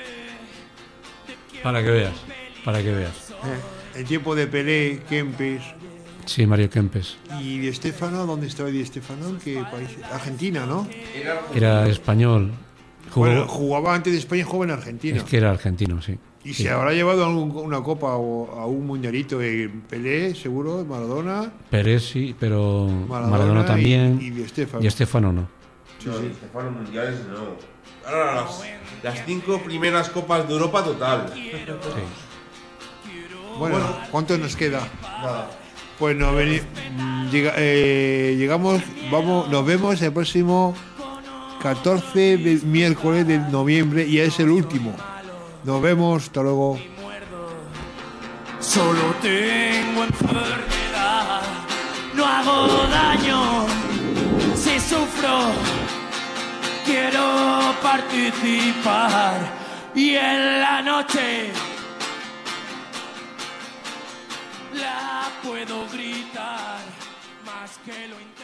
Para que veas, para que veas. Eh, el tiempo de Pelé, Kempes. Sí, Mario Kempes. ¿Y Di Stéfano? ¿Dónde estaba Di Stéfano? ¿En qué país? Argentina, ¿no? Era español. Jugó, Bueno, jugaba antes de España, jugaba en Argentina. Es que era argentino, sí. Y sí. se habrá llevado a un- una copa o a un mundialito de Pelé, seguro, Maradona. Pérez sí, pero Maradona Maradona, y- también. y Di Stéfano. Di Stéfano no. No, Di Stéfano mundiales no. Ahora las, las cinco primeras copas de Europa total. Sí. Bueno, ¿cuánto nos queda? Nada. Pues nos veni- mm, llega- eh, llegamos, vamos, nos vemos el próximo catorce de miércoles de noviembre y es el último. Nos vemos, hasta luego. Solo tengo enfermedad, no hago daño, si sufro, quiero participar y en la noche la puedo gritar más que lo intento.